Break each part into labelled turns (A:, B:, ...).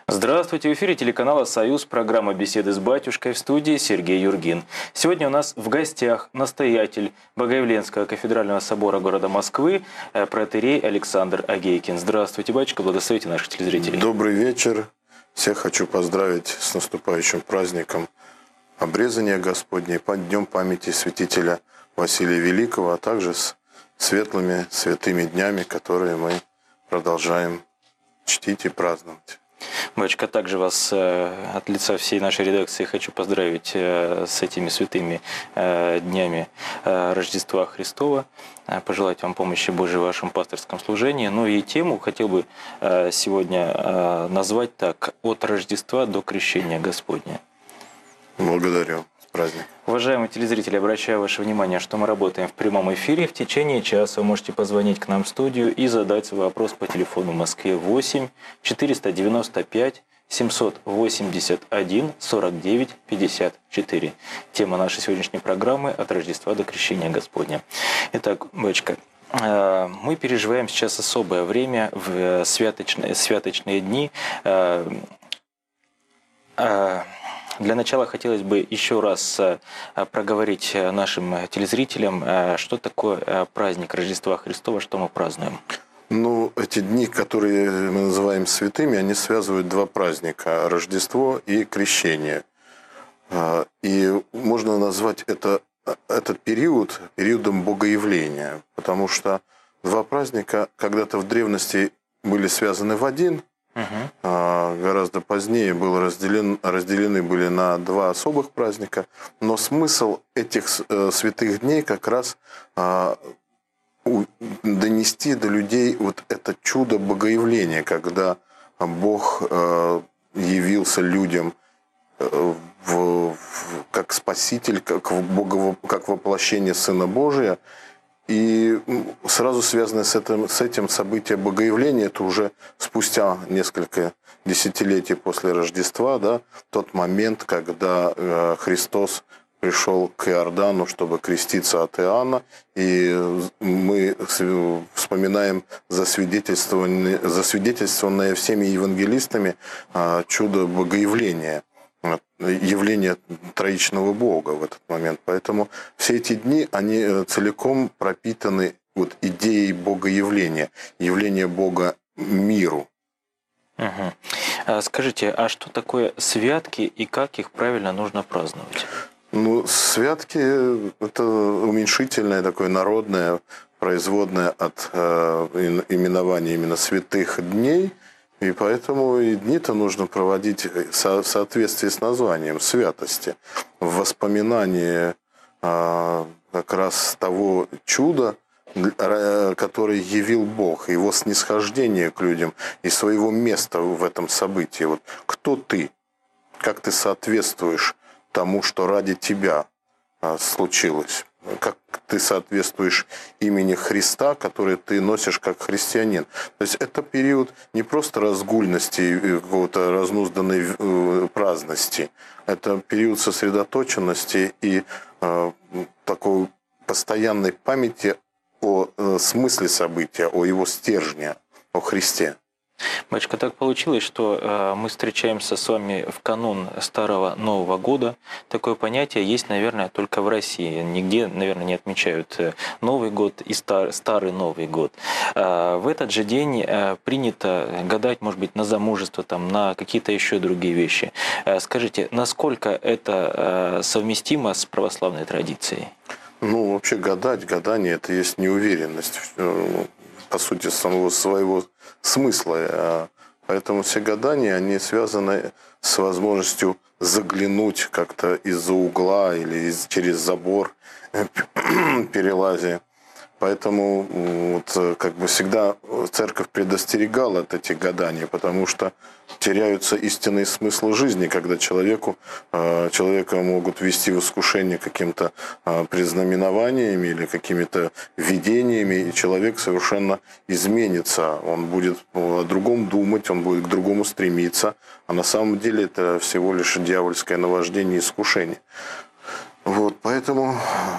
A: Здравствуйте, в эфире телеканала «Союз», программа «Беседы с батюшкой», в студии Сергей Юргин. Сегодня у нас в гостях настоятель Богоявленского кафедрального собора города Москвы, протоиерей Александр Агейкин. Здравствуйте, батюшка, благословите наших телезрителей.
B: Добрый вечер. Всех хочу поздравить с наступающим праздником Обрезания Господней, Днем памяти святителя Василия Великого, а также с светлыми святыми днями, которые мы продолжаем чтить и праздновать.
A: Батюшка, также вас от лица всей нашей редакции хочу поздравить с этими святыми днями Рождества Христова, пожелать вам помощи Божией в вашем пасторском служении. Ну и тему хотел бы сегодня назвать так: «От Рождества до Крещения Господня».
B: Благодарю. Праздник.
A: Уважаемые телезрители, обращаю ваше внимание, что мы работаем в прямом эфире. В течение часа вы можете позвонить к нам в студию и задать свой вопрос по телефону в Москве 8 495 781 49 54. Тема нашей сегодняшней программы «От Рождества до Крещения Господня». Итак, батюшка, мы переживаем сейчас особое время, в святочные дни. Для начала хотелось бы еще раз проговорить нашим телезрителям, что такое праздник Рождества Христова, что мы празднуем.
B: Ну, эти дни, которые мы называем святыми, они связывают два праздника – Рождество и Крещение. И можно назвать этот период периодом Богоявления, потому что два праздника когда-то в древности были связаны в один, гораздо позднее разделены были на два особых праздника, но смысл этих святых дней как раз донести до людей вот это чудо Богоявления, когда Бог явился людям как Спаситель, как воплощение Сына Божия. И сразу связанное с этим событие Богоявления, это уже спустя несколько десятилетий после Рождества, да, тот момент, когда Христос пришел к Иордану, чтобы креститься от Иоанна, и мы вспоминаем засвидетельствованное всеми евангелистами чудо Богоявления, явление троичного Бога в этот момент. Поэтому все эти дни, они целиком пропитаны вот идеей Богоявления, явления Бога миру.
A: Скажите, а что такое святки и как их правильно нужно праздновать?
B: Ну, святки – это уменьшительное, такое народное, производное от именования именно святых дней. И поэтому и дни-то нужно проводить в соответствии с названием святости, в воспоминании как раз того чуда, которое явил Бог, его снисхождение к людям и своего места в этом событии. Вот кто ты? Как ты соответствуешь тому, что ради тебя случилось? Как ты соответствуешь имени Христа, который ты носишь как христианин. То есть это период не просто разгульности, какого-то разнузданной праздности. Это период сосредоточенности и такой постоянной памяти о смысле события, о его стержне, о Христе.
A: Батюшка, так получилось, что мы встречаемся с вами в канун Старого Нового года. Такое понятие есть, наверное, только в России. Нигде, наверное, не отмечают Новый год и Старый Новый год. В этот же день принято гадать, может быть, на замужество, там, на какие-то еще другие вещи. Скажите, насколько это совместимо с православной традицией?
B: Ну, вообще гадание – это есть неуверенность, по сути, самого своего смысла. Поэтому все гадания, они связаны с возможностью заглянуть как-то из-за угла или через забор, перелазя. Поэтому вот, как бы всегда церковь предостерегала от этих гаданий, потому что теряются истинные смыслы жизни, когда человека могут ввести в искушение каким-то предзнаменованиями или какими-то видениями, и человек совершенно изменится. Он будет о другом думать, он будет к другому стремиться, а на самом деле это всего лишь дьявольское наваждение и искушение. Вот, поэтому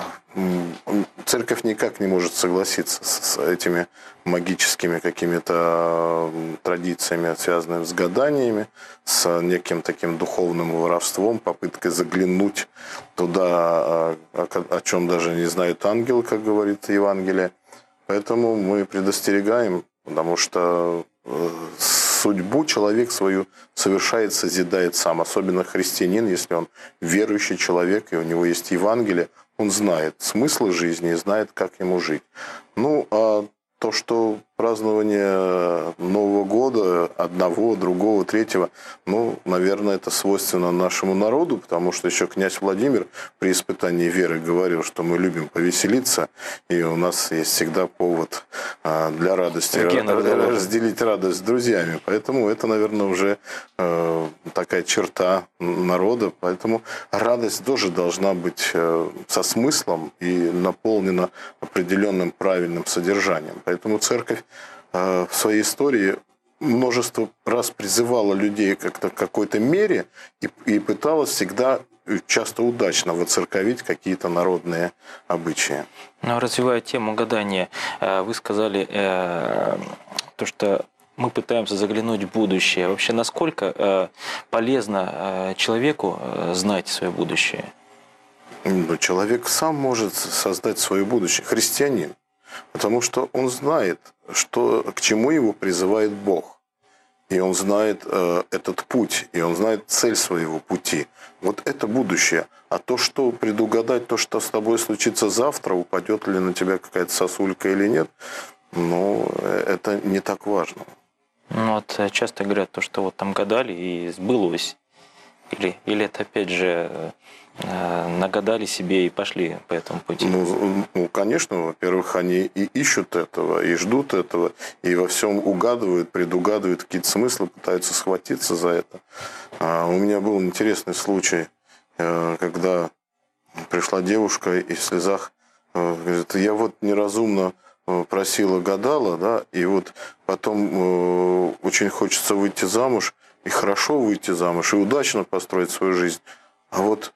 B: церковь никак не может согласиться с этими магическими какими-то традициями, связанными с гаданиями, с неким таким духовным воровством, попыткой заглянуть туда, о чем даже не знают ангелы, как говорит Евангелие. Поэтому мы предостерегаем, потому что судьбу человек свою совершает, созидает сам. Особенно христианин, если он верующий человек, и у него есть Евангелие, он знает смысл жизни и знает, как ему жить. Ну, а то, что празднование Нового года, одного, другого, третьего, ну, наверное, это свойственно нашему народу, потому что еще князь Владимир при испытании веры говорил, что мы любим повеселиться, и у нас есть всегда повод для радости, разделить радость с друзьями. Поэтому это, наверное, уже такая черта народа. Поэтому радость тоже должна быть со смыслом и наполнена определенным правильным содержанием. Поэтому церковь в своей истории множество раз призывала людей как-то к какой-то мере и пыталась всегда, часто удачно, воцерковить какие-то народные обычаи.
A: Но развивая тему гадания, вы сказали то, что мы пытаемся заглянуть в будущее. Вообще, насколько полезно человеку знать свое будущее?
B: Человек сам может создать свое будущее. Христианин. Потому что он знает, к чему его призывает Бог. И он знает этот путь, и он знает цель своего пути. Вот это будущее. А то, что предугадать, то, что с тобой случится завтра, упадет ли на тебя какая-то сосулька или нет, ну, это не так важно.
A: Ну, вот часто говорят, то, что вот там гадали и сбылось. Или это опять же нагадали себе и пошли по этому пути?
B: Ну, конечно, во-первых, они и ищут этого, и ждут этого, и во всем угадывают, предугадывают какие-то смыслы, пытаются схватиться за это. У меня был интересный случай, когда пришла девушка и в слезах говорит: я вот неразумно просила, гадала, да, и вот потом очень хочется выйти замуж, и хорошо выйти замуж, и удачно построить свою жизнь. А вот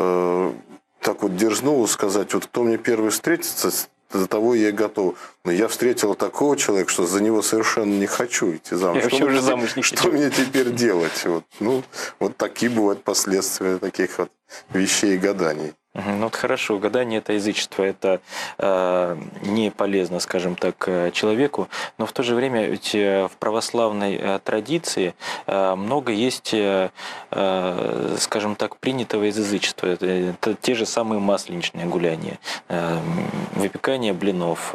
B: так вот дерзнула сказать: вот кто мне первый встретится, за того я и готов. Но я встретила такого человека, что за него совершенно не хочу идти замуж. Что мне теперь делать? Вот, ну, вот такие бывают последствия таких вот вещей и гаданий.
A: Ну вот хорошо, гадание – это язычество, это не полезно, скажем так, человеку, но в то же время ведь в православной традиции много есть, скажем так, принятого из язычества. Это те же самые масленичные гуляния, выпекание блинов,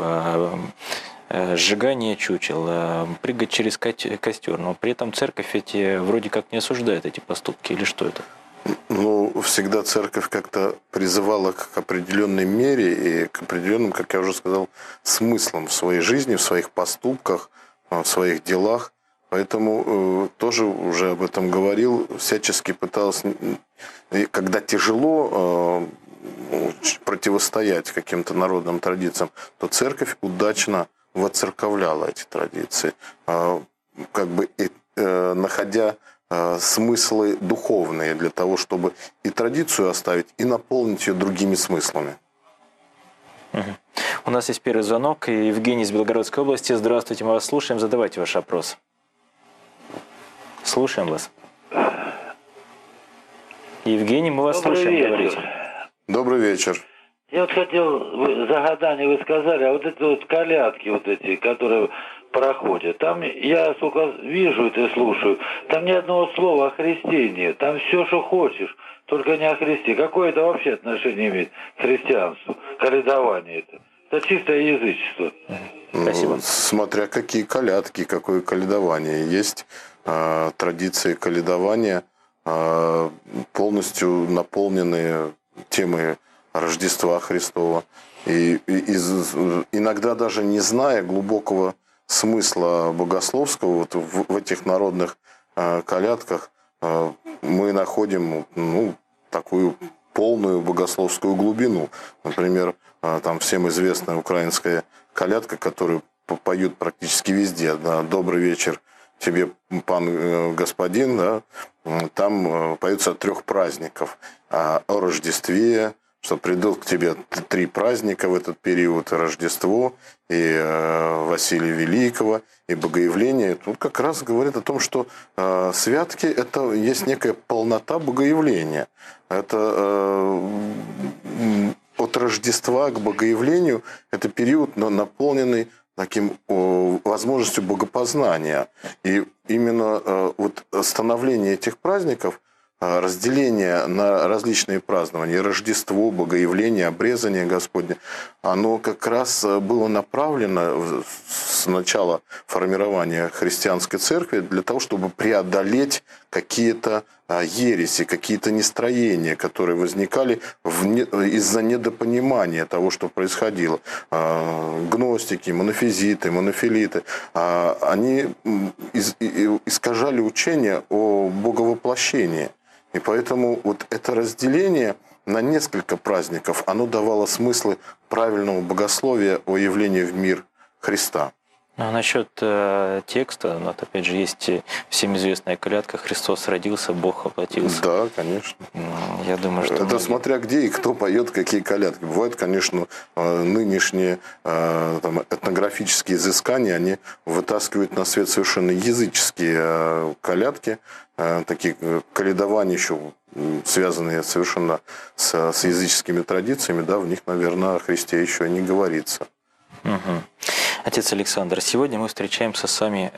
A: сжигание чучел, прыгать через костер. Но при этом церковь ведь вроде как не осуждает эти поступки, или что это?
B: Ну, всегда церковь как-то призывала к определенной мере и к определенным, как я уже сказал, смыслам в своей жизни, в своих поступках, в своих делах. Поэтому тоже уже об этом говорил, всячески пыталась, когда тяжело противостоять каким-то народным традициям, то церковь удачно воцерковляла эти традиции, как бы находя смыслы духовные для того, чтобы и традицию оставить, и наполнить ее другими смыслами.
A: У нас есть первый звонок. Евгений из Белгородской области. Здравствуйте, мы вас слушаем. Задавайте ваш вопрос. Слушаем вас. Евгений, мы вас слушаем. Говорите.
B: Добрый вечер.
C: Я вот хотел, за гадание вы сказали, а вот эти вот колядки, вот эти, которые проходят, там я, сколько вижу это и слушаю, там ни одного слова о Христе нет, там все, что хочешь, только не о Христе. Какое это вообще отношение имеет к христианству, колядование это? Это чистое язычество.
A: Спасибо.
B: Смотря какие колядки, какое колядование. Есть традиции колядования, полностью наполненные темой Рождества Христова. И иногда даже не зная глубокого смысла богословского вот в этих народных колядках, мы находим такую полную богословскую глубину. Например, там всем известная украинская колядка, которую поют практически везде. Да, «Добрый вечер тебе, пан господин», да, там поются о 3 праздников. О Рождестве, что придут к тебе 3 праздника в этот период, и Рождество, и Василия Великого, и Богоявление. Тут как раз говорит о том, что святки – это есть некая полнота Богоявления. Это от Рождества к Богоявлению – это период, наполненный таким возможностью богопознания. И именно вот становление этих праздников, разделение на различные празднования, Рождество, Богоявление, обрезание Господне, оно как раз было направлено с начала формирования христианской церкви для того, чтобы преодолеть какие-то ереси, какие-то нестроения, которые возникали из-за недопонимания того, что происходило. Гностики, монофизиты, монофилиты, они искажали учение о боговоплощении. И поэтому вот это разделение на несколько праздников, оно давало смыслы правильного богословия о явлении в мир Христа.
A: А насчет текста, вот опять же, есть всем известная колядка «Христос родился, Бог воплотился».
B: Да, конечно.
A: Я думаю, что...
B: Это смотря где и кто поет какие колядки. Бывают, конечно, нынешние этнографические изыскания, они вытаскивают на свет совершенно языческие колядки, такие колядования еще связанные совершенно с языческими традициями, да, в них, наверное, о Христе еще не говорится.
A: Угу. Отец Александр, сегодня мы встречаемся с вами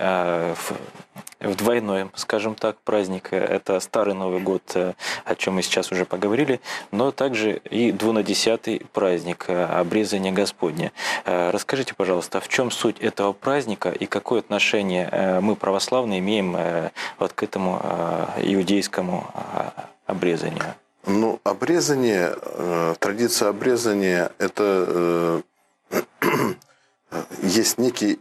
A: в двойной, скажем так, праздник. Это Старый Новый год, о чем мы сейчас уже поговорили, но также и 12-й праздник обрезания Господня. Расскажите, пожалуйста, в чем суть этого праздника и какое отношение мы, православные, имеем вот к этому иудейскому обрезанию?
B: Ну, обрезание, традиция обрезания – это есть некий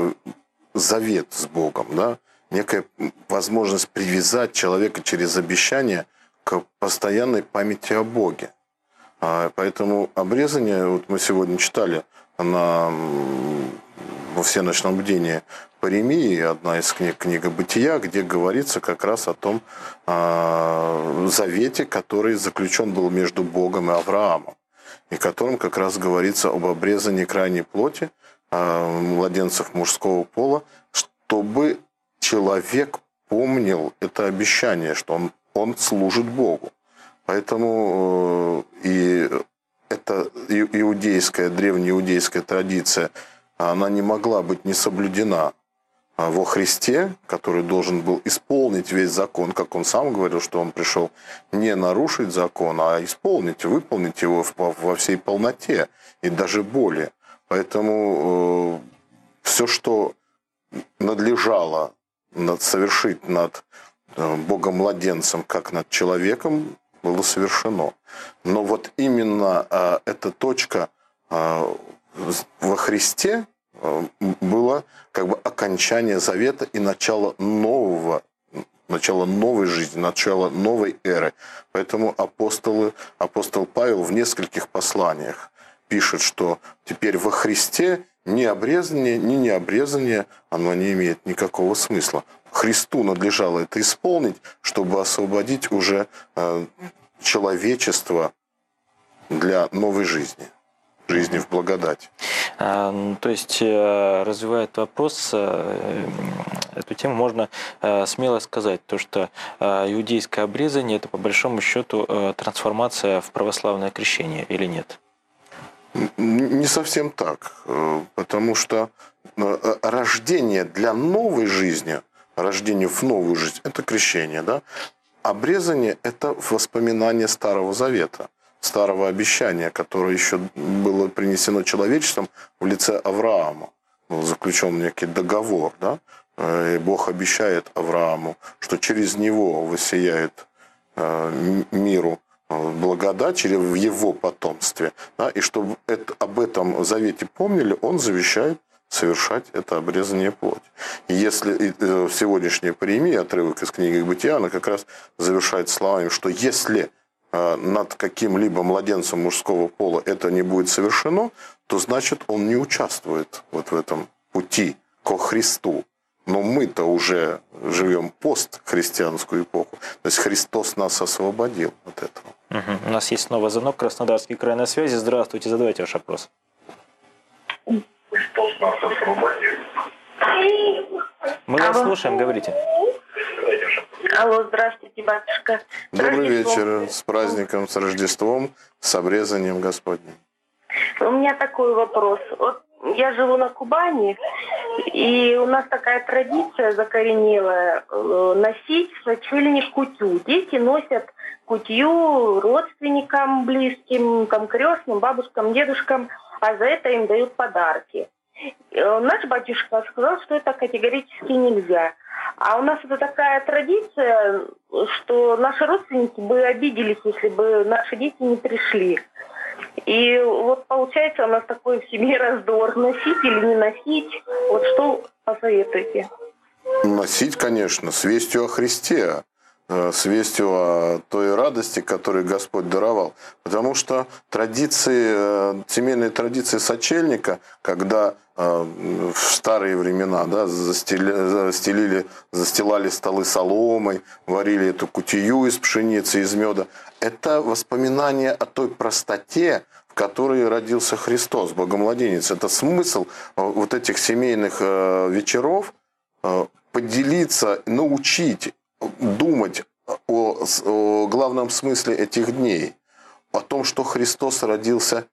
B: завет с Богом, да? Некая возможность привязать человека через обещание к постоянной памяти о Боге. Поэтому обрезание, вот мы сегодня читали во всеночном бдении Паремии, одна из книг, книга Бытия, где говорится как раз о том завете, который заключен был между Богом и Авраамом, и в котором как раз говорится об обрезании крайней плоти младенцев мужского пола, чтобы человек помнил это обещание, что он служит Богу. Поэтому и эта иудейская, древнеиудейская традиция, она не могла быть не соблюдена во Христе, который должен был исполнить весь закон, как он сам говорил, что он пришел не нарушить закон, а исполнить, выполнить его во всей полноте и даже более. Поэтому все, что надлежало совершить над Богом-младенцем, как над человеком, было совершено. Но вот именно эта точка во Христе было как бы окончание завета и начало новой жизни, начало новой эры. Поэтому апостол Павел в нескольких посланиях пишет, что теперь во Христе ни обрезание, ни необрезание, оно не имеет никакого смысла. Христу надлежало это исполнить, чтобы освободить уже человечество для новой жизни в благодати.
A: То есть, развивая этот вопрос, эту тему можно смело сказать, то, что иудейское обрезание – это по большому счету трансформация в православное крещение или нет?
B: Не совсем так, потому что рождение для новой жизни, рождение в новую жизнь – это крещение, да? Обрезание – это воспоминание Старого Завета, старого обещания, которое еще было принесено человечеством в лице Авраама. Был заключен некий договор, да? И Бог обещает Аврааму, что через него воссияет миру благодать в его потомстве. Да? И чтобы об этом завете помнили, он завещает совершать это обрезание плоти. И если в сегодняшней Паремии, отрывок из книги Бытия, она как раз завершает словами, что если над каким-либо младенцем мужского пола это не будет совершено, то значит он не участвует вот в этом пути ко Христу. Но мы-то уже живем постхристианскую эпоху. То есть Христос нас освободил от этого.
A: У нас есть снова звонок, Краснодарский край на связи. Здравствуйте, задавайте ваш вопрос. Мы вас слушаем, говорите.
D: Алло, здравствуйте, батюшка.
B: Добрый вечер, с праздником, с Рождеством, с обрезанием Господним.
D: У меня такой вопрос. Вот я живу на Кубани, и у нас такая традиция закоренелая носить в сочельник кутью. Дети носят кутью родственникам близким, там, крестным, бабушкам, дедушкам, а за это им дают подарки. Наш батюшка сказал, что это категорически нельзя. А у нас это такая традиция, что наши родственники бы обиделись, если бы наши дети не пришли. И вот получается у нас такой в семье раздор. Носить или не носить? Вот что посоветуете?
B: Носить, конечно, с вестью о Христе, с вестью о той радости, которую Господь даровал. Потому что традиции, семейные традиции сочельника, когда в старые времена, да, застилали столы соломой, варили эту кутию из пшеницы, из меда, это воспоминание о той простоте, в которой родился Христос, Богомладенец. Это смысл вот этих семейных вечеров поделиться, научить думать о главном смысле этих дней, о том, что Христос родился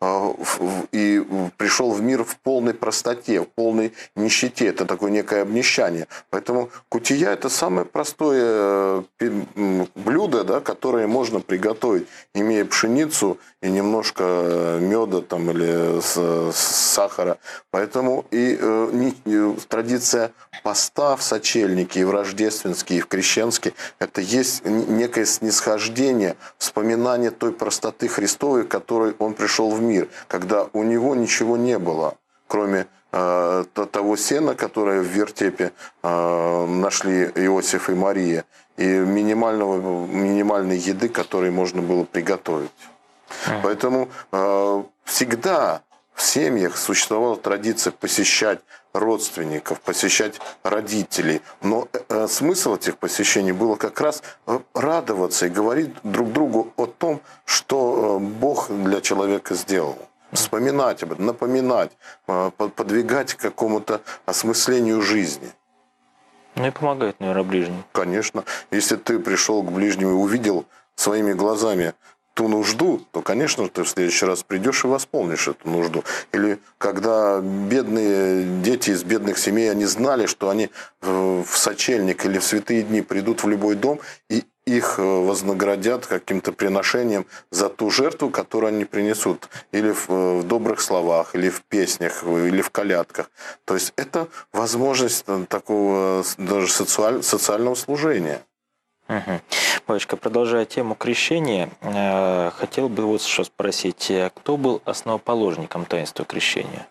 B: и пришел в мир в полной простоте, в полной нищете. Это такое некое обнищание. Поэтому кутия – это самое простое блюдо, да, которое можно приготовить, имея пшеницу и немножко меда там, или сахара. Поэтому и традиция поста в сочельнике, и в рождественский, и в крещенский – это есть некое снисхождение, вспоминание той простоты Христовой, которой Он пришел в мир, когда у Него ничего не было, кроме того сена, которое в вертепе нашли Иосиф и Мария, и минимальной еды, которой можно было приготовить. Поэтому всегда в семьях существовала традиция посещать родственников, посещать родителей. Но смысл этих посещений было как раз радоваться и говорить друг другу о том, что Бог для человека сделал. Вспоминать об этом, напоминать, подвигать к какому-то осмыслению жизни.
A: Ну и помогает, наверное, ближним.
B: Конечно. Если ты пришел к ближнему и увидел своими глазами ту нужду, то, конечно, ты в следующий раз придешь и восполнишь эту нужду. Или когда бедные дети из бедных семей, они знали, что они в сочельник или в святые дни придут в любой дом, и их вознаградят каким-то приношением за ту жертву, которую они принесут. Или в добрых словах, или в песнях, или в колядках. То есть это возможность такого даже социального служения.
A: Угу. Батюшка, продолжая тему крещения, хотел бы вот что спросить. Кто был основоположником таинства крещения?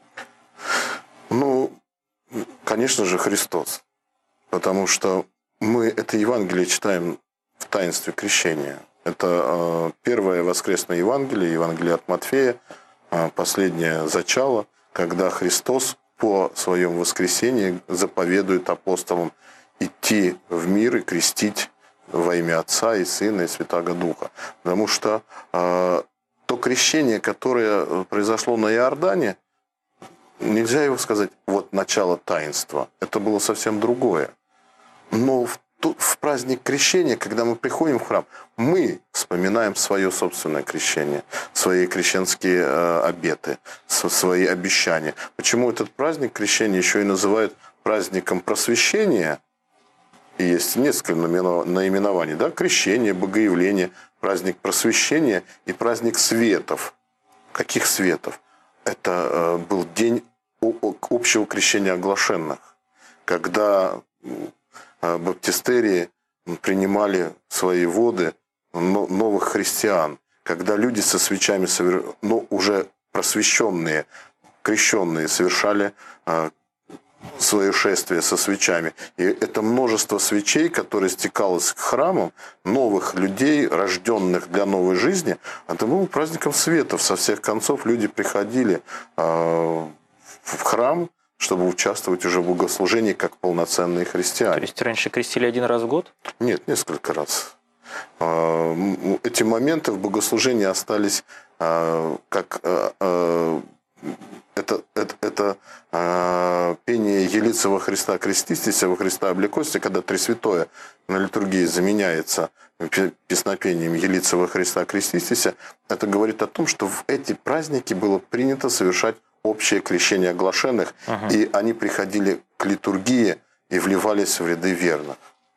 B: Ну, конечно же, Христос. Потому что мы это Евангелие читаем в таинстве крещения. Это первое воскресное Евангелие, Евангелие от Матфея, последнее зачало, когда Христос по своем воскресении заповедует апостолам идти в мир и крестить во имя Отца и Сына и Святаго Духа. Потому что то крещение, которое произошло на Иордане, нельзя его сказать, вот начало таинства. Это было совсем другое. Но в праздник крещения, когда мы приходим в храм, мы вспоминаем свое собственное крещение, свои крещенские обеты, свои обещания. Почему этот праздник крещения еще и называют праздником просвещения? И есть несколько наименований, да? Крещение, богоявление, праздник просвещения и праздник светов. Каких светов? Это был день общего крещения оглашенных, когда баптистерии принимали свои воды новых христиан, когда люди со свечами, но уже просвещенные, крещенные, совершали свое шествие со свечами. И это множество свечей, которые стекалось к храмам, новых людей, рожденных для новой жизни, это был праздником светов. Со всех концов люди приходили в храм, чтобы участвовать уже в богослужении как полноценные христиане.
A: То есть раньше крестили один раз в год?
B: Нет, несколько раз. Эти моменты в богослужении остались как это пение «Елица во Христа крестистися, во Христа облекости», когда Тресвятое на литургии заменяется песнопением «Елица во Христа крестистися», это говорит о том, что в эти праздники было принято совершать общее крещение оглашенных, и они приходили к литургии и вливались в ряды верных.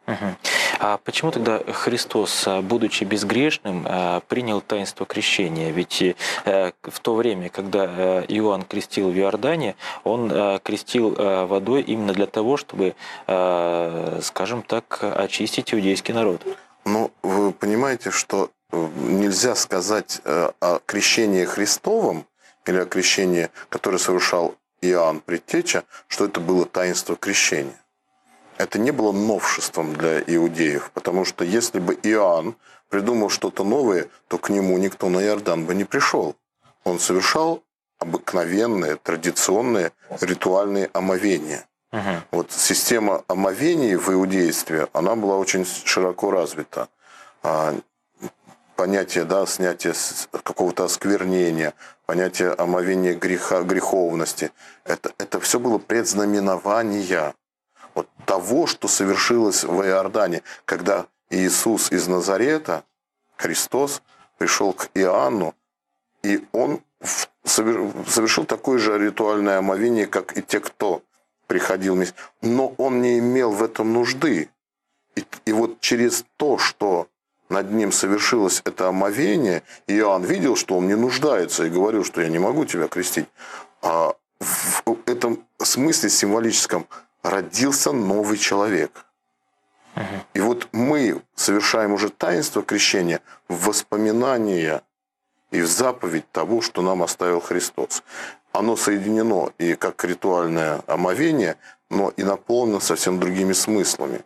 A: А почему тогда Христос, будучи безгрешным, принял таинство крещения? Ведь в то время, когда Иоанн крестил в Иордане, он крестил водой именно для того, чтобы, скажем так, очистить иудейский народ.
B: Ну, вы понимаете, что нельзя сказать о крещении Христовом или о крещении, которое совершал Иоанн Предтеча, что это было таинство крещения. Это не было новшеством для иудеев, потому что если бы Иоанн придумал что-то новое, то к нему никто на Иордан бы не пришел. Он совершал обыкновенные, традиционные, ритуальные омовения. Вот система омовений в иудействе, она была очень широко развита. Понятие, снятия какого-то осквернения, понятие омовения греха, греховности, это все было предзнаменование вот того, что совершилось в Иордане, когда Иисус из Назарета, Христос, пришел к Иоанну, и он совершил такое же ритуальное омовение, как и те, кто приходил вместе. Но он не имел в этом нужды. И вот через то, что над ним совершилось это омовение, Иоанн видел, что он не нуждается, и говорил, что я не могу тебя крестить. А в этом смысле символическом родился новый человек. И вот мы совершаем уже таинство крещения в воспоминание и в заповедь того, что нам оставил Христос. Оно соединено и как ритуальное омовение, но и наполнено совсем другими смыслами.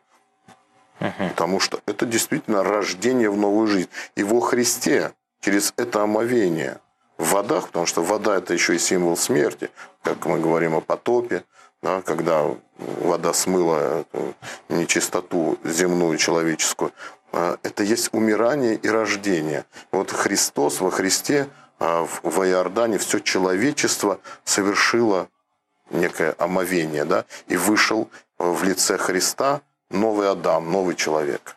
B: Потому что это действительно рождение в новую жизнь. И во Христе через это омовение в водах, потому что вода – это еще и символ смерти, как мы говорим о потопе, когда вода смыла нечистоту земную, человеческую, это есть умирание и рождение. Вот Христос во Христе, в Иордане все человечество совершило некое омовение, и вышел в лице Христа новый Адам, новый человек.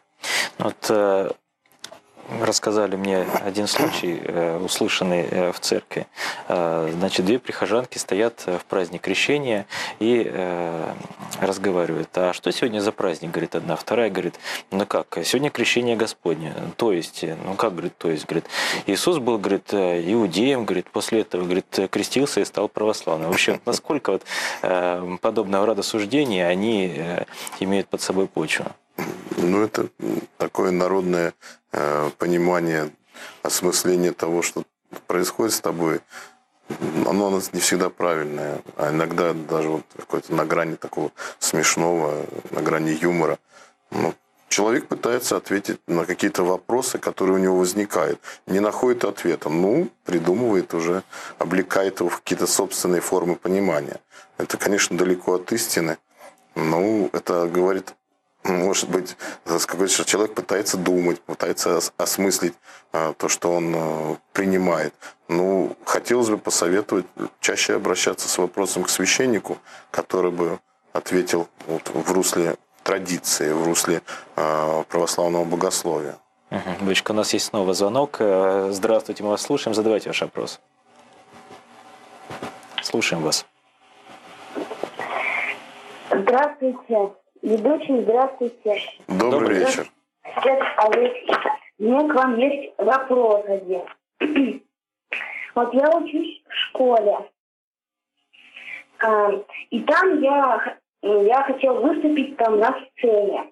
A: Вот рассказали мне один случай, услышанный в церкви. Значит, две прихожанки стоят в праздник крещения и разговаривают. А что сегодня за праздник, говорит одна. Вторая говорит, ну как, сегодня крещение Господне. То есть, ну как, говорит, то есть, говорит, Иисус был, говорит, иудеем, говорит, после этого, говорит, крестился и стал православным. В общем, насколько вот подобного рода суждения, они имеют под собой почву?
B: Ну, это такое народное понимание, осмысление того, что происходит с тобой, оно не всегда правильное, а иногда даже вот какое-то на грани такого смешного, на грани юмора. Ну, человек пытается ответить на какие-то вопросы, которые у него возникают, не находит ответа, придумывает уже, облекает его в какие-то собственные формы понимания. Это, конечно, далеко от истины, но это говорит... Может быть, какой-то человек пытается думать, пытается осмыслить то, что он принимает. Хотелось бы посоветовать чаще обращаться с вопросом к священнику, который бы ответил в русле традиции, в русле православного богословия.
A: Бычка, у нас есть снова звонок. Здравствуйте, мы вас слушаем. Задавайте ваш вопрос. Слушаем вас.
D: Здравствуйте. Ведущий, здравствуйте.
B: Добрый вечер.
D: У меня к вам есть вопрос один. Вот я учусь в школе. И там я хотел выступить там на сцене.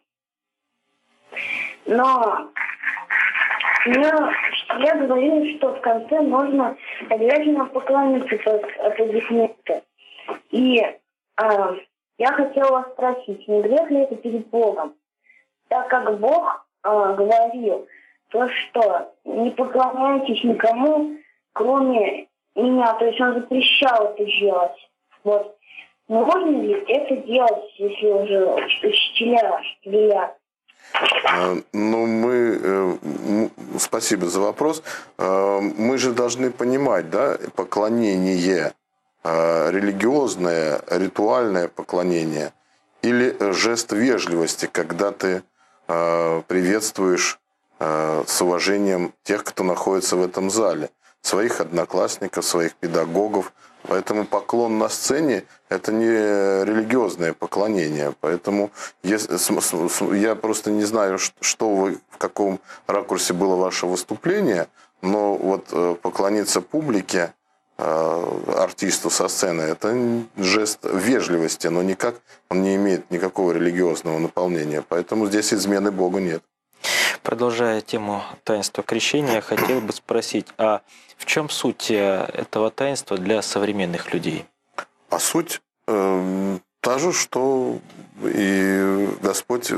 D: Но мне учителя говорили, что в конце можно обязательно поклониться под аплодисменты. И я хотела вас спросить, не грех ли это перед Богом? Так как Бог говорил, то что не поклоняйтесь никому, кроме меня. То есть он запрещал это делать. Вот. Но можно ли это делать, если уже учителя велят?
B: Мы спасибо за вопрос. Мы же должны понимать, да, поклонение, религиозное, ритуальное поклонение или жест вежливости, когда ты приветствуешь с уважением тех, кто находится в этом зале, своих одноклассников, своих педагогов. Поэтому поклон на сцене – это не религиозное поклонение. Поэтому я просто не знаю, что вы, в каком ракурсе было ваше выступление, но вот поклониться публике, артисту со сцены – это жест вежливости, но никак он не имеет никакого религиозного наполнения. Поэтому здесь измены Богу нет.
A: Продолжая тему таинства крещения, я хотел бы спросить, а в чем суть этого таинства для современных людей?
B: А суть та же, что и Господь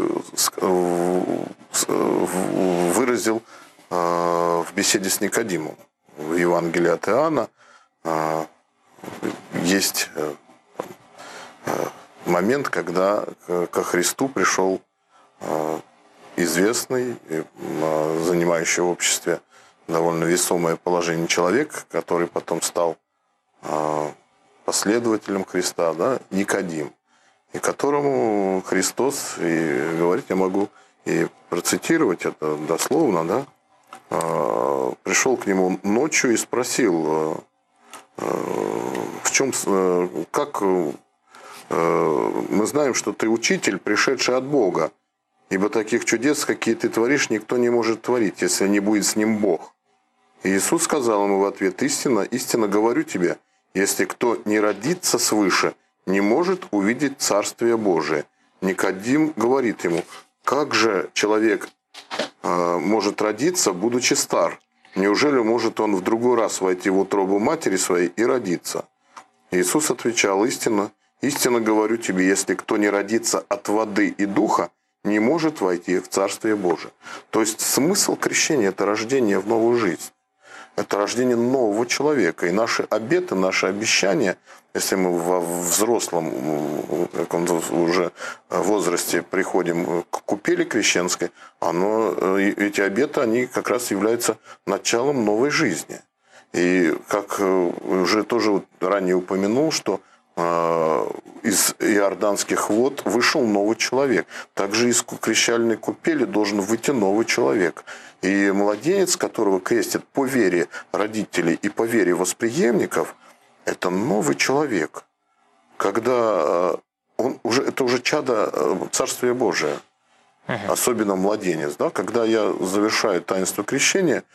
B: выразил в беседе с Никодимом. В Евангелии от Иоанна есть момент, когда ко Христу пришел известный, занимающий в обществе довольно весомое положение человек, который потом стал последователем Христа, да, Никодим, и которому Христос, и говорить я могу и процитировать это дословно, да, пришел к нему ночью и спросил, в чем, как мы знаем, что ты учитель, пришедший от Бога, ибо таких чудес, какие ты творишь, никто не может творить, если не будет с ним Бог. И Иисус сказал ему в ответ: истинно, истинно говорю тебе, если кто не родится свыше, не может увидеть Царствие Божие. Никодим говорит ему: как же человек может родиться, будучи стар? Неужели может он в другой раз войти в утробу матери своей и родиться? Иисус отвечал: истинно, истинно говорю тебе, если кто не родится от воды и духа, не может войти в Царствие Божие. То есть смысл крещения – это рождение в новую жизнь. Это рождение нового человека. И наши обеты, наши обещания, если мы во взрослом уже возрасте приходим к купели крещенской, эти обеты, они как раз являются началом новой жизни. И как уже тоже ранее упомянул, что из иорданских вод вышел новый человек. Также из крещальной купели должен выйти новый человек. И младенец, которого крестят по вере родителей и по вере восприемников, это новый человек. Когда это уже чадо Царствия Божия. Особенно младенец. Да? Когда я завершаю таинство крещения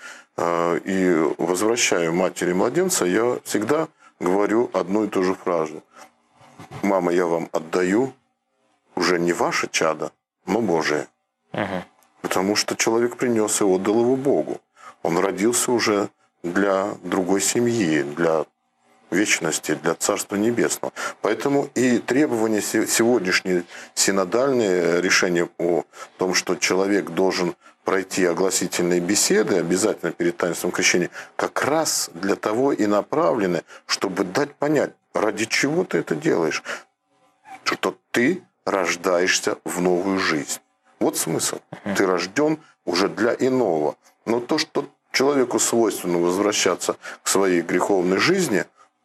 B: и возвращаю матери младенца, я всегда говорю одну и ту же фразу. Мама, я вам отдаю уже не ваше чадо, но Божие. Потому что человек принес и отдал его Богу. Он родился уже для другой семьи, для вечности, для Царства Небесного. Поэтому и требования сегодняшние синодальные решения о том, что человек должен пройти огласительные беседы обязательно перед таинством крещения, как раз для того и направлены, чтобы дать понять, ради чего ты это делаешь, что ты рождаешься в новую жизнь. Вот смысл. Ты рожден уже для иного. Но то, что человеку свойственно возвращаться к своей греховной жизни,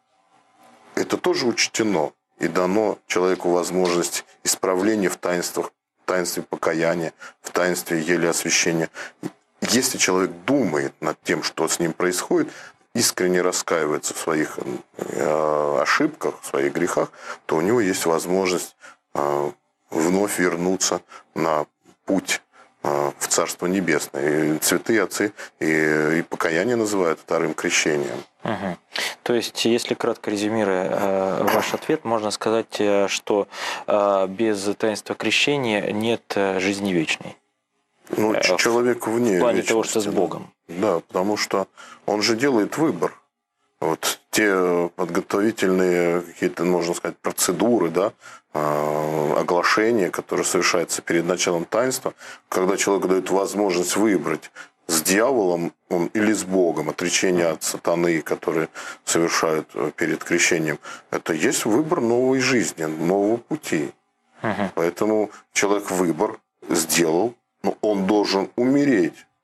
B: это тоже учтено и дано человеку возможность исправления в таинствах, в таинстве покаяния, в таинстве елеосвящения. Если человек думает над тем, что с ним происходит, искренне раскаивается в своих ошибках, в своих грехах, то у него есть возможность вновь вернуться на путь в Царство Небесное. И святые отцы и покаяние называют вторым крещением.
A: То есть, если кратко резюмируя ваш ответ, можно сказать, что без таинства крещения нет жизни вечной.
B: Ну, человек вне
A: в плане
B: вечности,
A: того, что с Богом.
B: Да, потому что он же делает выбор. Вот те подготовительные какие-то, можно сказать, процедуры, да, оглашения, которые совершаются перед началом таинства, когда человеку дают возможность выбрать, с дьяволом он или с Богом, отречение от сатаны, которые совершают перед крещением, это есть выбор новой жизни, нового пути. Поэтому человек выбор сделал, но он должен умереть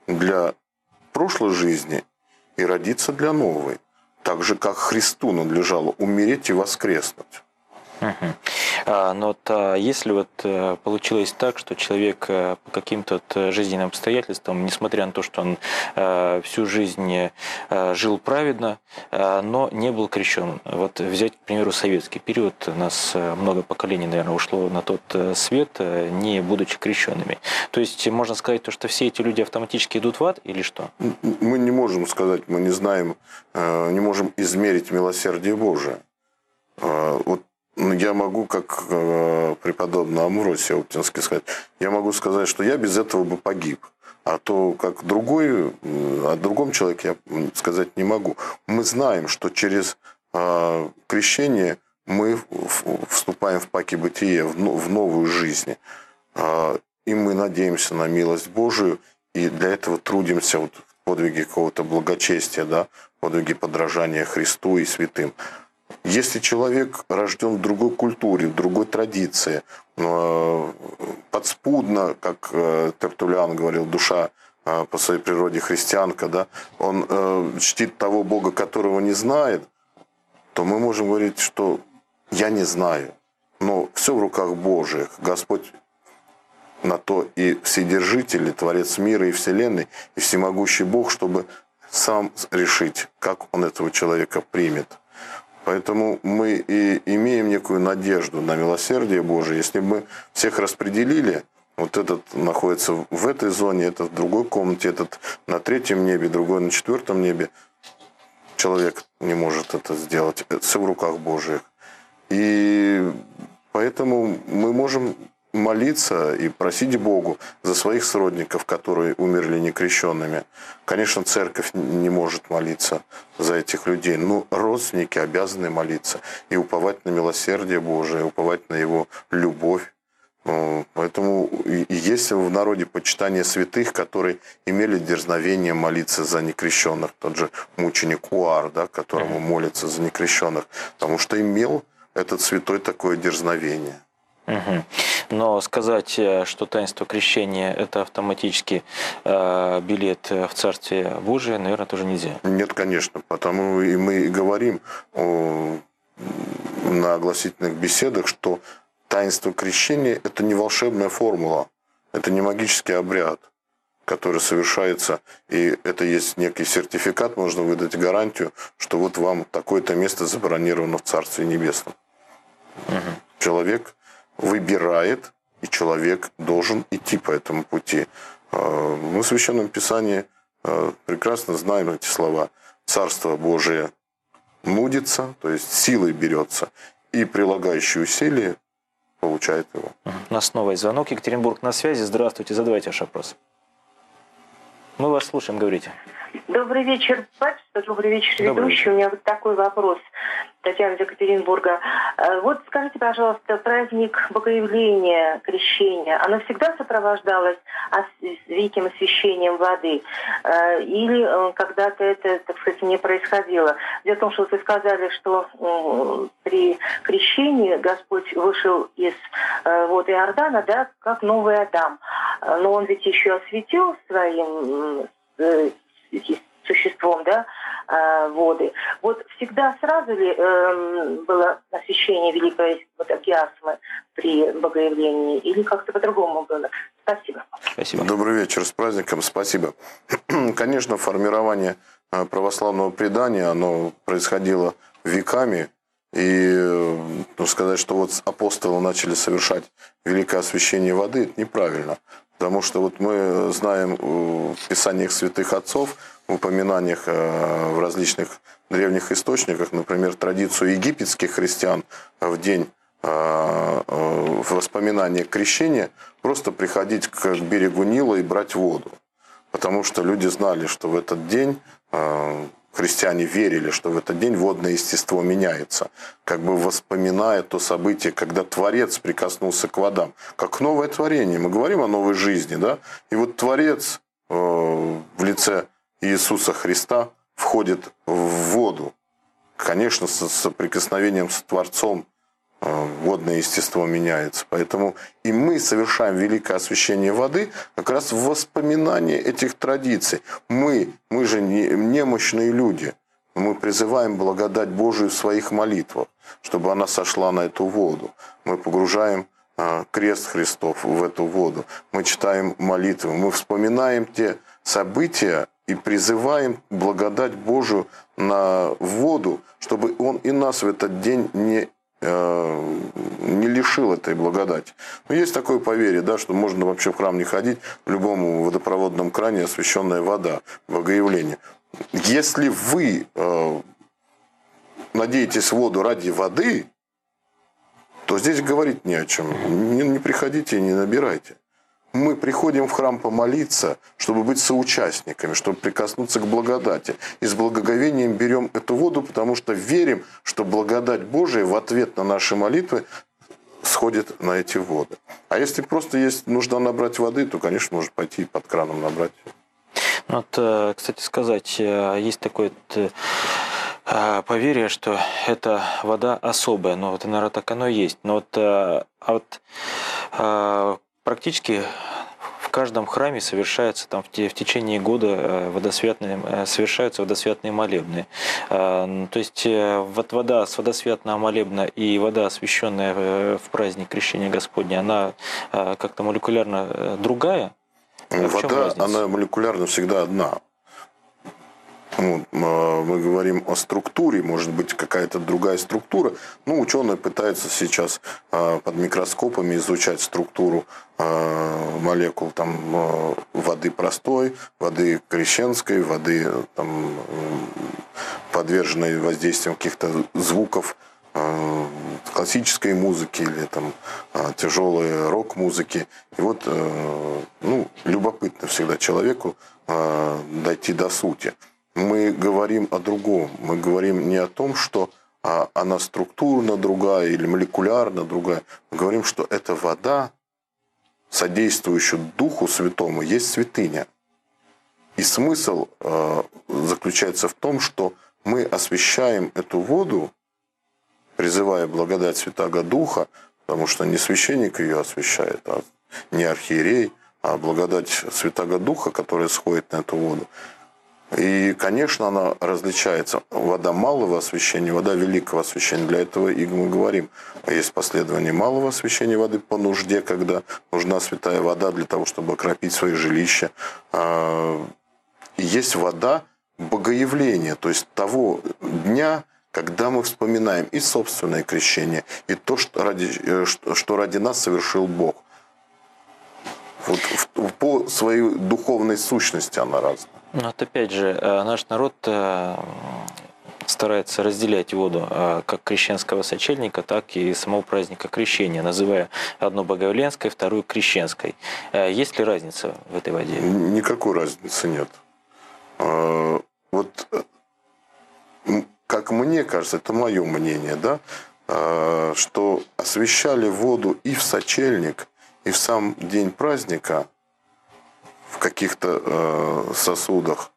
B: для прошлой жизни и родиться для новой. Так же, как Христу надлежало умереть и воскреснуть.
A: Но если получилось так, что человек по каким-то жизненным обстоятельствам, несмотря на то, что он всю жизнь жил праведно, но не был крещен. Вот взять, к примеру, советский период, у нас много поколений, наверное, ушло на тот свет, не будучи крещенными. То есть можно сказать, что все эти люди автоматически идут в ад или что?
B: Мы не можем сказать, мы не знаем, не можем измерить милосердие Божие. Вот я могу, как преподобный Амвросий Оптинский, сказать, я могу сказать, что я без этого бы погиб. А то, как другой, о другом человеке я сказать не могу. Мы знаем, что через крещение мы вступаем в паки бытие, в новую жизнь. И мы надеемся на милость Божию, и для этого трудимся в подвиге какого-то благочестия, да, в подвиге подражания Христу и святым. Если человек рожден в другой культуре, в другой традиции, подспудно, как Тертуллиан говорил, душа по своей природе христианка, да, он чтит того Бога, которого не знает, то мы можем говорить, что я не знаю, но все в руках Божьих. Господь на то и Вседержитель, и Творец мира и Вселенной, и Всемогущий Бог, чтобы сам решить, как Он этого человека примет. Поэтому мы и имеем некую надежду на милосердие Божие. Если бы мы всех распределили, вот этот находится в этой зоне, этот в другой комнате, этот на 3-м небе, другой на 4-м небе, человек не может это сделать. Это все в руках Божьих. И поэтому мы можем молиться и просить Богу за своих сродников, которые умерли некрещенными. Конечно, церковь не может молиться за этих людей, но родственники обязаны молиться и уповать на милосердие Божие, уповать на Его любовь. Поэтому есть в народе почитание святых, которые имели дерзновение молиться за некрещенных. Тот же мученик Уар, да, которому молятся за некрещенных, потому что имел этот святой такое дерзновение.
A: Но сказать, что таинство крещения – это автоматически билет в Царствие Божие, наверное, тоже нельзя.
B: Нет, конечно, потому и мы и говорим на огласительных беседах, что таинство крещения – это не волшебная формула, это не магический обряд, который совершается, и это есть некий сертификат, можно выдать гарантию, что вот вам такое-то место забронировано в Царстве Небесном. Человек выбирает, и человек должен идти по этому пути. Мы в Священном Писании прекрасно знаем эти слова. Царство Божие мудится, то есть силой берется, и прилагающий усилия получает его.
A: У нас снова есть звонок. Екатеринбург на связи. Здравствуйте, задавайте ваш вопрос. Мы вас слушаем, говорите.
D: Добрый вечер, батюшка, добрый вечер, ведущий. У меня вот такой вопрос. Татьяна из Екатеринбурга. Вот скажите, пожалуйста, праздник Богоявления, крещения, оно всегда сопровождалось великим освящением воды? Или когда-то это, так сказать, не происходило? Дело в том, что вы сказали, что при крещении Господь вышел из воды Иордана, да, как новый Адам. Но он ведь еще осветил своим существом, да, воды. Вот всегда сразу ли было освящение великой агиасмы при Богоявлении или как-то по-другому было? Спасибо.
A: Спасибо.
B: Добрый вечер, с праздником, спасибо. Конечно, формирование православного предания, оно происходило веками, и нужно сказать, что вот апостолы начали совершать великое освящение воды, это неправильно. Потому что вот мы знаем в писаниях святых отцов, в упоминаниях в различных древних источниках, например, традицию египетских христиан в день в воспоминания крещения просто приходить к берегу Нила и брать воду. Потому что люди знали, что в этот день, христиане верили, что в этот день водное естество меняется, как бы воспоминая то событие, когда Творец прикоснулся к водам, как новое творение. Мы говорим о новой жизни, да? И вот Творец в лице Иисуса Христа входит в воду. Конечно, с соприкосновением с Творцом водное естество меняется. Поэтому и мы совершаем великое освящение воды как раз в воспоминании этих традиций. Мы же немощные люди. Мы призываем благодать Божию в своих молитвах, чтобы она сошла на эту воду. Мы погружаем крест Христов в эту воду. Мы читаем молитвы. Мы вспоминаем те события и призываем благодать Божию на воду, чтобы Он и нас в этот день не лишил этой благодати. Но есть такое поверье, да, что можно вообще в храм не ходить, в любом водопроводном кране освященная вода, богоявление. Если вы надеетесь воду ради воды, то здесь говорить не о чем. Не приходите и не набирайте. Мы приходим в храм помолиться, чтобы быть соучастниками, чтобы прикоснуться к благодати. И с благоговением берем эту воду, потому что верим, что благодать Божия в ответ на наши молитвы сходит на эти воды. А если просто есть нужда набрать воды, то, конечно, можно пойти под краном набрать.
A: Вот, кстати сказать, есть такое поверье, что эта вода особая. Но вот, наверное, так оно и есть. Но практически в каждом храме совершается там в течение года совершаются водосвятные молебны. То есть вот вода с водосвятного молебна и вода, освященная в праздник Крещения Господня, она как-то молекулярно другая?
B: Вода, она молекулярно всегда одна. Мы говорим о структуре, может быть, какая-то другая структура. Ученые пытаются сейчас под микроскопами изучать структуру молекул воды простой, воды крещенской, воды подверженной воздействием каких-то звуков классической музыки или тяжелой рок-музыки. И вот любопытно всегда человеку дойти до сути. Мы говорим о другом. Мы говорим не о том, что она структурно другая или молекулярно другая. Мы говорим, что эта вода, содействующая Духу Святому, есть святыня. И смысл заключается в том, что мы освящаем эту воду, призывая благодать Святаго Духа, потому что не священник ее освящает, а не архиерей, а благодать Святаго Духа, которая сходит на эту воду. И, конечно, она различается. Вода малого освящения, вода великого освящения. Для этого и мы говорим. Есть последование малого освящения воды по нужде, когда нужна святая вода для того, чтобы окропить свои жилища. И есть вода богоявления, то есть того дня, когда мы вспоминаем и собственное крещение, и то, что ради нас совершил Бог. Вот по своей духовной сущности она разная.
A: Вот опять же, наш народ старается разделять воду как крещенского сочельника, так и самого праздника крещения, называя одну богоявленской, вторую крещенской. Есть ли разница в этой воде?
B: Никакой разницы нет. Вот как мне кажется, это мое мнение, да, что освящали воду и в сочельник, и в сам день праздника в каких-то сосудах.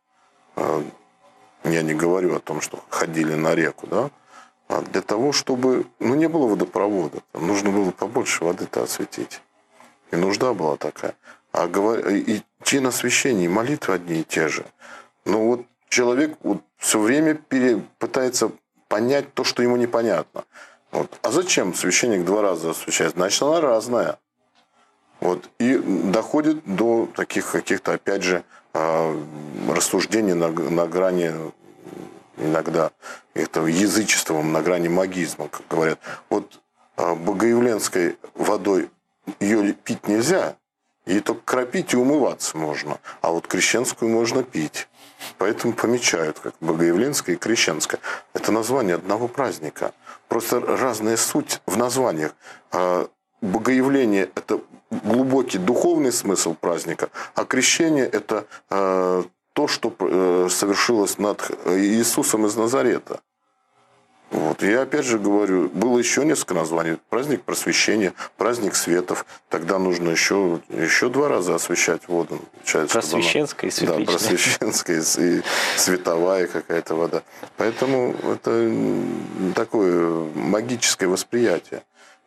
B: Я не говорю о том, что ходили на реку, да, для того, чтобы не было водопровода. Нужно было побольше воды-то осветить. И нужда была такая. И чин освящения, и молитвы одни и те же. Но вот человек все время пытается понять то, что ему непонятно. А зачем священник 2 раза освящает? Значит, она разная. И доходит до таких каких-то, опять же, рассуждений на грани иногда этого язычеством, на грани магизма, как говорят. Богоявленской водой ее пить нельзя, и только кропить и умываться можно, а крещенскую можно пить. Поэтому помечают, как богоявленская и крещенская. Это название одного праздника. Просто разная суть в названиях. Богоявление – это глубокий духовный смысл праздника, а крещение – это то, что совершилось над Иисусом из Назарета. Я опять же говорю, было еще несколько названий. Праздник просвещения, праздник светов. Тогда нужно еще 2 раза освещать воду.
A: Просвещенская и светличная.
B: Да, просвещенская и световая какая-то вода. Поэтому это такое магическое восприятие.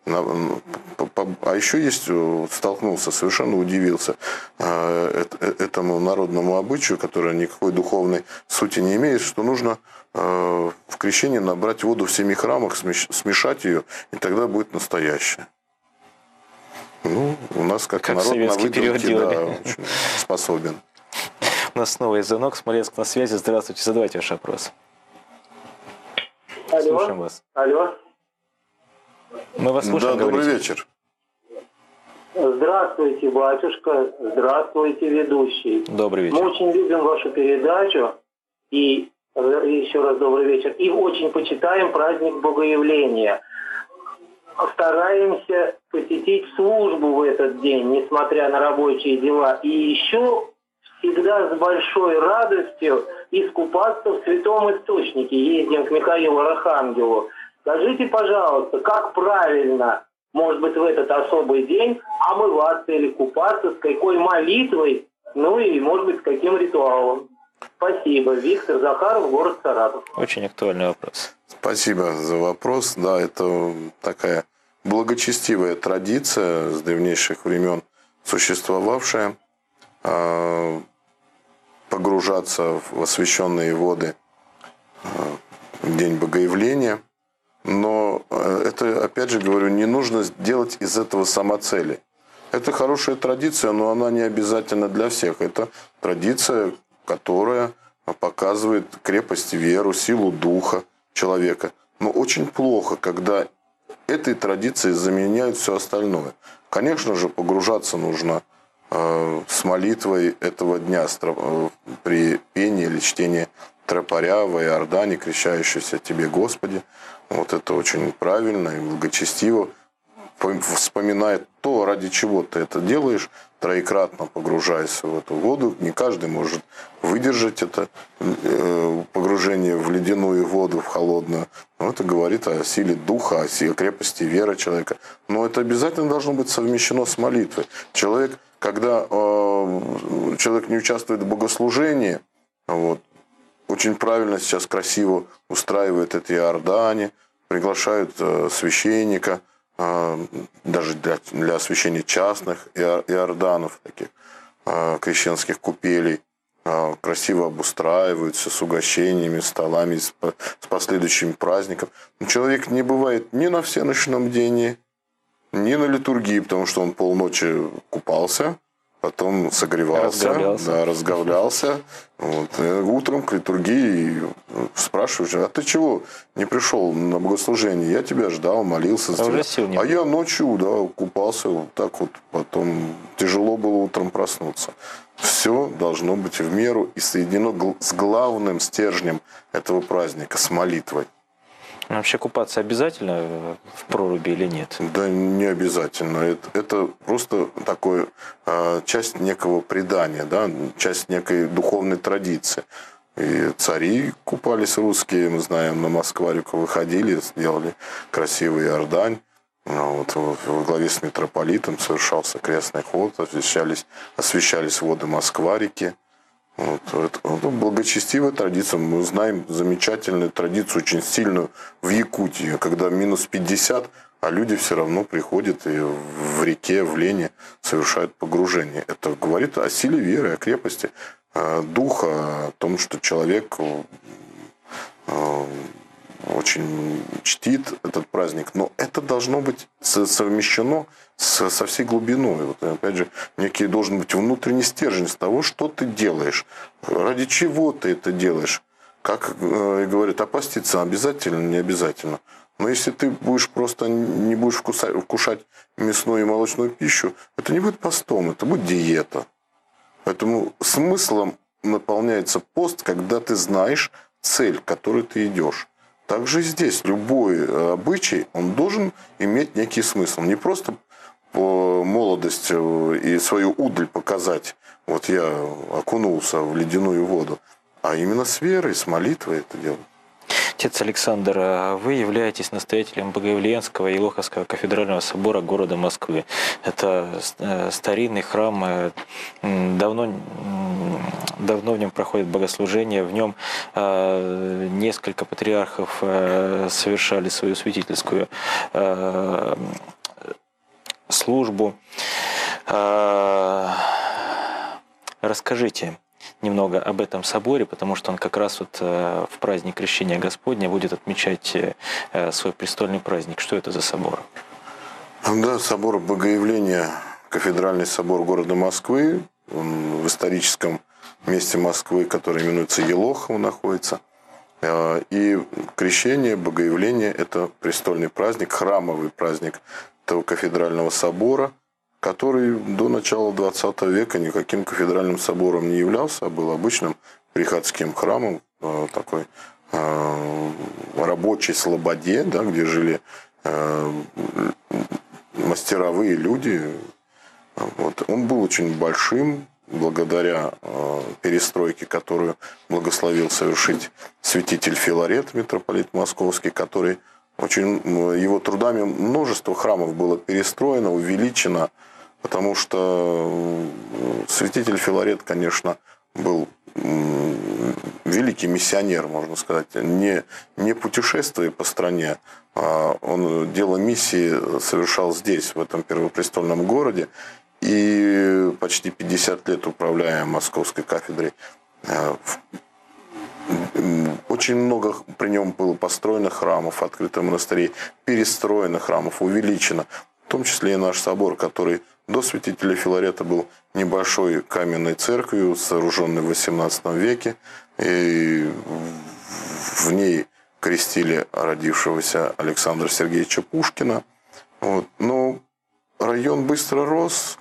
B: А еще есть, столкнулся, совершенно удивился этому народному обычаю, который никакой духовной сути не имеет, что нужно в крещении набрать воду в 7 храмах, смешать ее, и тогда будет настоящее. Ну, у нас как народ на выдумки, да, очень способен.
A: У нас снова есть звонок. Смоленск на связи. Здравствуйте. Задавайте ваш вопрос.
E: Алло.
A: Слушаем вас.
E: Алло.
A: Мы вас слушаем.
B: Да, добрый
A: говорите.
B: вечер.
E: Здравствуйте, батюшка. Здравствуйте, ведущий.
A: Добрый вечер.
E: Мы очень любим вашу передачу. И еще раз добрый вечер. И очень почитаем праздник Богоявления. Стараемся посетить службу в этот день, несмотря на рабочие дела. И еще всегда с большой радостью искупаться в святом источнике. Ездим к Михаилу Архангелу. Скажите, пожалуйста, как правильно, может быть, в этот особый день омываться или купаться, с какой молитвой, ну и, может быть, с каким ритуалом? Спасибо. Виктор Захаров, город Саратов.
A: Очень актуальный вопрос.
B: Спасибо за вопрос. Да, это такая благочестивая традиция с древнейших времен существовавшая. Погружаться в освященные воды в день Богоявления. Но это, опять же говорю, не нужно делать из этого самоцели. Это хорошая традиция, но она не обязательно для всех. Это традиция, которая показывает крепость веры, силу духа человека. Но очень плохо, когда этой традицией заменяют все остальное. Конечно же, погружаться нужно с молитвой этого дня при пении или чтении тропаря в Иордане, крещающийся Тебе, Господи. Вот это очень правильно и благочестиво. Вспоминая то, ради чего ты это делаешь, троекратно погружаясь в эту воду. Не каждый может выдержать это погружение в ледяную воду, в холодную. Но это говорит о силе духа, о силе крепости веры человека. Но это обязательно должно быть совмещено с молитвой. Когда человек не участвует в богослужении, вот, очень правильно сейчас красиво устраивают эти Иордане, приглашают священника, даже для освящения частных Иорданов, таких крещенских купелей, красиво обустраиваются с угощениями, столами, с последующими праздниками. Но человек не бывает ни на всеночном бдении, ни на литургии, потому что он полночи купался, потом согревался, разговлялся. Вот. Утром к литургии спрашиваешь, а ты чего не пришел на богослужение? Я тебя ждал, молился за тебя. А я ночью купался, вот так вот, потом тяжело было утром проснуться. Все должно быть в меру и соединено с главным стержнем этого праздника, с молитвой.
A: Вообще купаться обязательно в проруби или нет?
B: Да не обязательно. Это просто такое часть некого предания, да, часть некой духовной традиции. И цари купались русские, мы знаем, на Москварику выходили, сделали красивый Иордань. Вот, во главе с митрополитом совершался крестный ход, освящались воды Москва-реки. Вот, это благочестивая традиция. Мы знаем замечательную традицию, очень сильную в Якутии, когда минус 50, а люди все равно приходят и в реке, в Лене совершают погружение. Это говорит о силе веры, о крепости духа, о том, что человек очень чтит этот праздник. Но это должно быть совмещено со всей глубиной. Вот, опять же, некий должен быть внутренний стержень с того, что ты делаешь, ради чего ты это делаешь. Как говорят, поститься обязательно, не обязательно. Но если ты просто не будешь вкушать мясную и молочную пищу, это не будет постом, это будет диета. Поэтому смыслом наполняется пост, когда ты знаешь цель, к которой ты идешь. Также и здесь любой обычай, он должен иметь некий смысл. Не просто по молодость и свою удаль показать, вот я окунулся в ледяную воду, а именно с верой, с молитвой это делать.
A: Отец Александр, вы являетесь настоятелем Богоявленского и Лоховского кафедрального собора города Москвы. Это старинный храм, давно в нем проходит богослужение, в нем несколько патриархов совершали свою святительскую службу. Расскажите немного об этом соборе, потому что он как раз вот в праздник Крещения Господня будет отмечать свой престольный праздник. Что это за собор?
B: Да, собор Богоявления, кафедральный собор города Москвы. Он в историческом месте Москвы, который именуется Елохово, находится. И крещение, Богоявление – это престольный праздник, храмовый праздник этого кафедрального собора, который до начала XX века никаким кафедральным собором не являлся, а был обычным приходским храмом, такой рабочей слободе, да, где жили мастеровые люди. Вот. Он был очень большим, благодаря перестройке, которую благословил совершить святитель Филарет, митрополит Московский, который его трудами множество храмов было перестроено, увеличено, потому что святитель Филарет, конечно, был великий миссионер, можно сказать, не путешествуя по стране, а он дело миссии совершал здесь, в этом первопрестольном городе, и почти 50 лет управляя Московской кафедрой. Очень много при нем было построено храмов, открыто монастырей, перестроено храмов, увеличено. В том числе и наш собор, который до святителя Филарета был небольшой каменной церковью, сооруженной в XVIII веке. И в ней крестили родившегося Александра Сергеевича Пушкина. Вот. Но район быстро рос.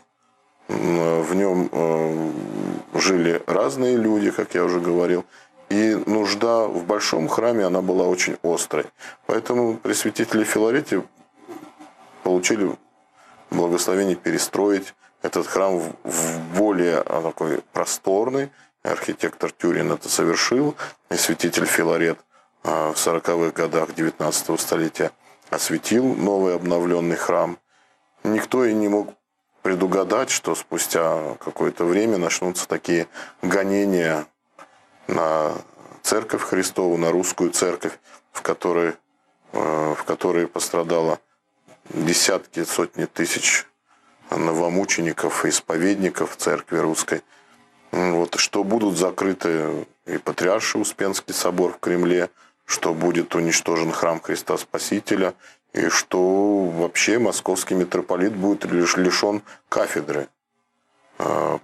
B: В нем жили разные люди, как я уже говорил. И нужда в большом храме, она была очень острой. Поэтому при святителе Филарете получили благословение перестроить этот храм в более такой просторный. Архитектор Тюрин это совершил. И святитель Филарет в 40-х годах 19 столетия осветил новый обновленный храм. Никто и не мог предугадать, что спустя какое-то время начнутся такие гонения на Церковь Христову, на русскую церковь, в которой пострадало десятки, сотни тысяч новомучеников и исповедников церкви русской. Вот, что будут закрыты и Патриарший Успенский собор в Кремле, что будет уничтожен храм Христа Спасителя, и что вообще московский митрополит будет лишен кафедры. В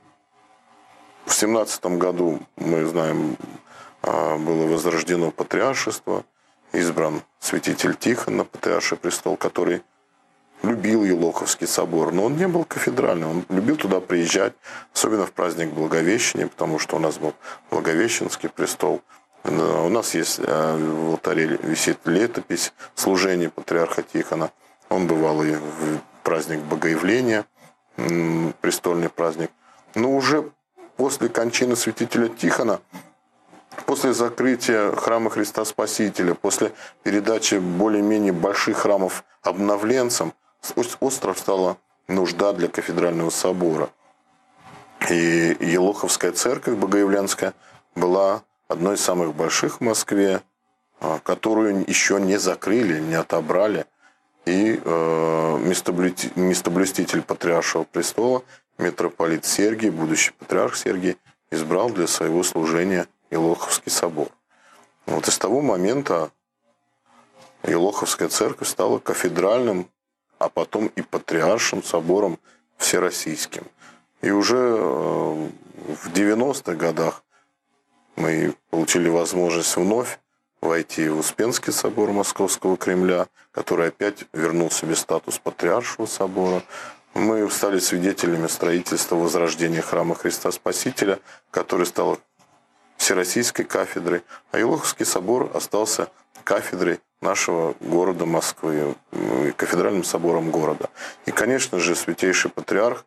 B: 17 году, мы знаем, было возрождено патриаршество, избран святитель Тихон на патриарший престол, который любил Елоховский собор, но он не был кафедральным, он любил туда приезжать, особенно в праздник Благовещения, потому что у нас был Благовещенский престол. У нас есть в алтаре висит летопись служения патриарха Тихона. Он бывал и в праздник Богоявления, престольный праздник. Но уже после кончины святителя Тихона, после закрытия храма Христа Спасителя, после передачи более-менее больших храмов обновленцам, остро стала нужда для кафедрального собора. И Елоховская церковь Богоявленская была одной из самых больших в Москве, которую еще не закрыли, не отобрали. И местоблюститель Патриаршего престола, митрополит Сергий, будущий патриарх Сергий, избрал для своего служения Елоховский собор. Вот с того момента Елоховская церковь стала кафедральным, а потом и патриаршим собором всероссийским. И уже в 90-х годах мы получили возможность вновь войти в Успенский собор Московского Кремля, который опять вернул себе статус Патриаршего собора. Мы стали свидетелями строительства возрождения храма Христа Спасителя, который стал всероссийской кафедрой, а Елоховский собор остался кафедрой нашего города Москвы, кафедральным собором города. И, конечно же, святейший патриарх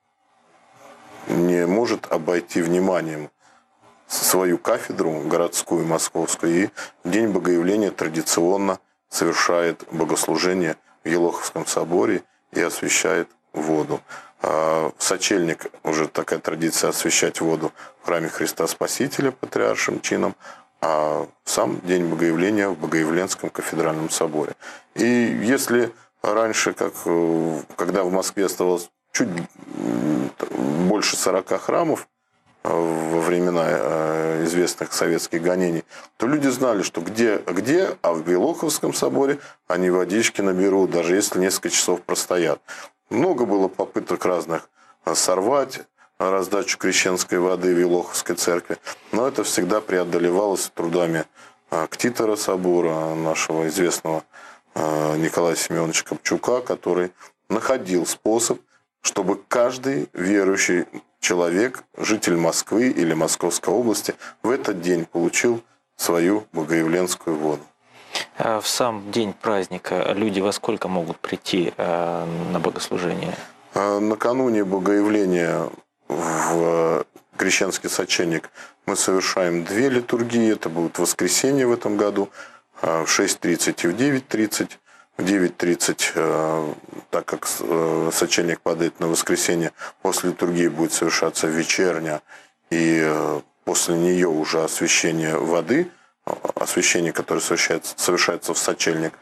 B: не может обойти вниманием свою кафедру городскую, московскую, и в День Богоявления традиционно совершает богослужение в Елоховском соборе и освящает воду. В сочельник уже такая традиция освящать воду в храме Христа Спасителя патриаршим чином, а сам День Богоявления в Богоявленском кафедральном соборе. И если раньше, когда в Москве оставалось чуть больше 40 храмов во времена известных советских гонений, то люди знали, что где, а в Белоховском соборе они водички наберут, даже если несколько часов простоят. Много было попыток разных сорвать раздачу крещенской воды в Белоховской церкви, но это всегда преодолевалось трудами ктитора собора, нашего известного Николая Семеновича Копчука, который находил способ, чтобы каждый верующий человек, житель Москвы или Московской области, в этот день получил свою богоявленскую воду.
A: В сам день праздника люди во сколько могут прийти на богослужение?
B: Накануне богоявления в Крещенский сочельник мы совершаем 2 литургии. Это будет воскресенье в этом году в 6:30 и в 9:30. В 9:30, так как сочельник падает на воскресенье, после литургии будет совершаться вечерня, и после нее уже освящение воды, освящение, которое совершается в сочельник.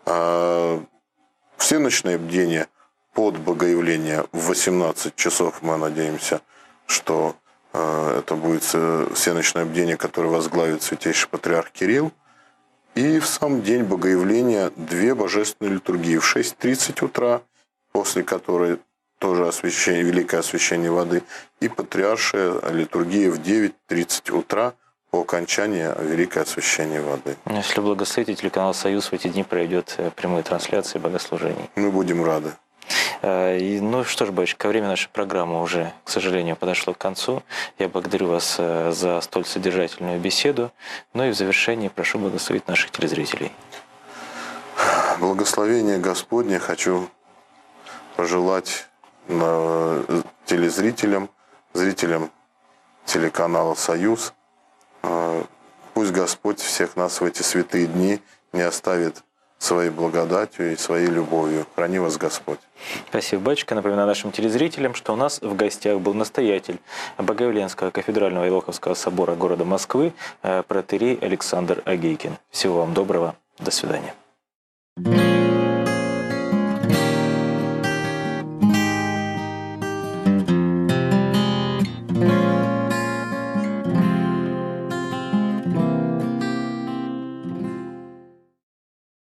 B: Всеночное бдение под богоявление в 18 часов, мы надеемся, что это будет всеночное бдение, которое возглавит святейший патриарх Кирилл. И в сам день богоявления 2 божественные литургии в 6:30 утра, после которой тоже великое освящение воды, и патриаршая литургия в 9:30 утра по окончании великое освящение воды.
A: Если благословите, телеканал «Союз» в эти дни проведет прямые трансляции богослужений.
B: Мы будем рады.
A: Ну что ж, батюшка, время нашей программы уже, к сожалению, подошло к концу. Я благодарю вас за столь содержательную беседу. Ну и в завершении прошу благословить наших телезрителей.
B: Благословение Господне хочу пожелать телезрителям, зрителям телеканала «Союз». Пусть Господь всех нас в эти святые дни не оставит своей благодатью и своей любовью. Храни вас Господь.
A: Спасибо, батюшка. Напоминаю нашим телезрителям, что у нас в гостях был настоятель Богоявленского кафедрального Елоховского собора города Москвы протоиерей Александр Агейкин. Всего вам доброго. До свидания.